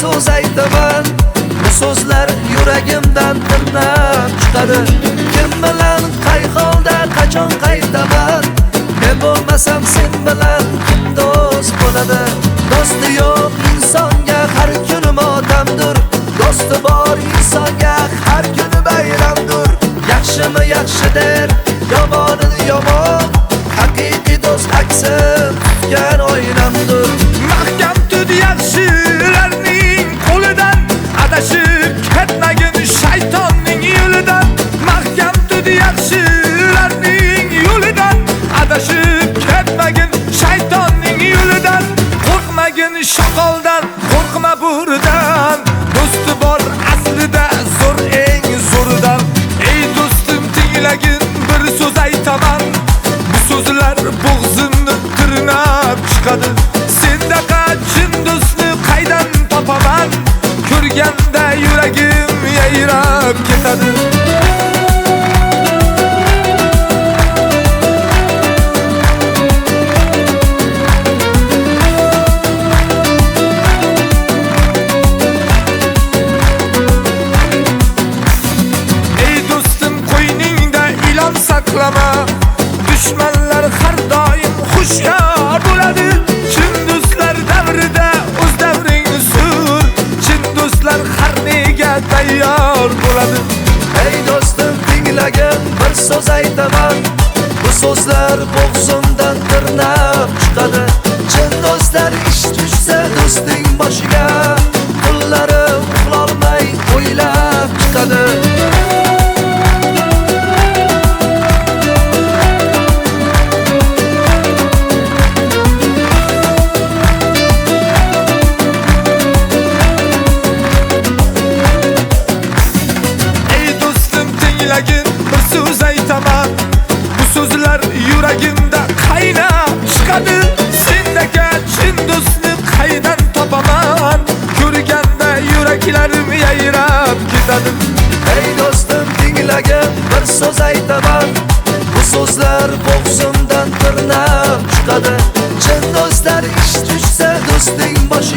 so'z aytaman. Bu so'zlar yuragimdan tirnab chiqadi. Kim bilan qay holda qachon qaytaman? Men bo'lmasam sen bilan kim do'st bo'ladi? Do'sti yo'q insonga har kuni motamdir. Do'sti bor insonga har kuni bayramdir. Yaxshimi yaxshi der, yomonini yomon. Haqiqiy do'st aksi tutgan oynamdir. Mahkam tut yaxshilarning qo'lidan, adashib ketmagin shaytonning yo'lidan. Mahkam tut yaxshilarning yo'lidan, adashib ketmagin shaytonning yo'lidan. Qo'rqmagin shoqoldan, qo'rqma burdan. Do'sti bor aslida zo'r eng zo'ridan. Ey do'stim tinglagin bir so'z aytaman. Bu so'zlar bo'g'zimni tirnab chiqadi. Sendaqa chin do'stni qaydan topaman? Ko'rganda yuragim yayrab ketadi. Saklama, düşmanlar har doim xushyor bo'ladi. Chin do'stlar davrida o'z davringni sur. Chin do'stlar har nega tayyor bo'ladi. Ey do'stim tinglagin bir so'z aytaman. Bu so'zlar bo'g'zimdan tirnab chiqadi. Chin do'stlar ish tushsa do'sting boshiga, qo'llari uxlolmay o'ylab chiqadi. Bir so'z aytaman. Bu so'zlar yuragimda qaynab chiqadi. Sendaka chin do'stni qaydan topaman? Ko'rganda yuraklarim yayrab ketadi. Ey do'stim tinglagin bir so'z aytaman. Bu so'zlar bo'g'zimdan tirnab chiqadi. Chin do'stlar ish tushsa do'sting boshi